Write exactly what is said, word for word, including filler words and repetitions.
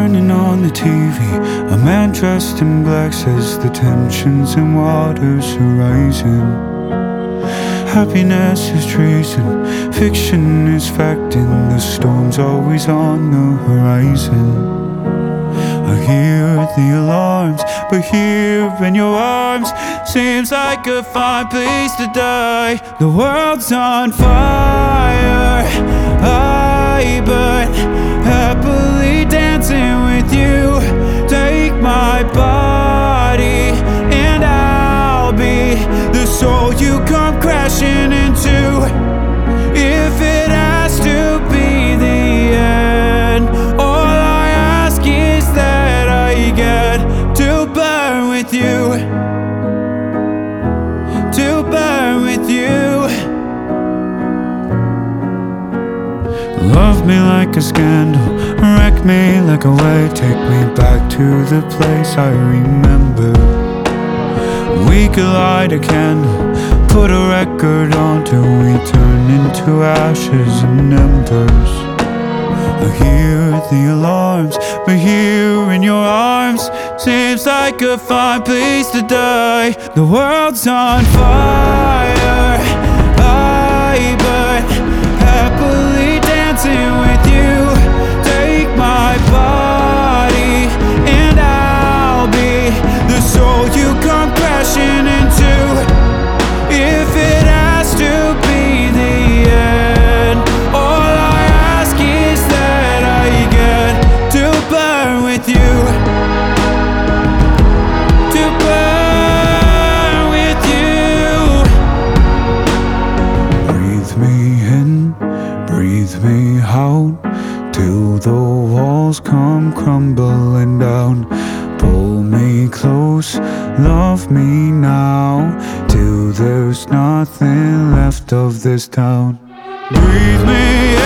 Turning on the T V, a man dressed in black says the tensions in waters are rising. Happiness is treason, fiction is fact, and the storm's always on the horizon. I hear the alarms, but here in your arms seems like a fine place to die. The world's on fire, I burn happily dancing with you. Take my body and I'll be the soul you come crashing into. If it has to be the end, all I ask is that I get to burn with you, to burn with you. Love me like a scandal, wreck me like a wave, take me back to the place I remember. We could light a candle, put a record on till we turn into ashes and embers. I hear the alarms, but here in your arms seems like a fine place to die. The world's on fire, I burn happily dancing with you. Take my body and I'll be the soul you come crashing into. If it has to be the end, all I ask is that I get to burn with you, to burn with you. Breathe me in, breathe me out, till the walls come crumbling down. Pull me close, love me now, till there's nothing left of this town. Breathe me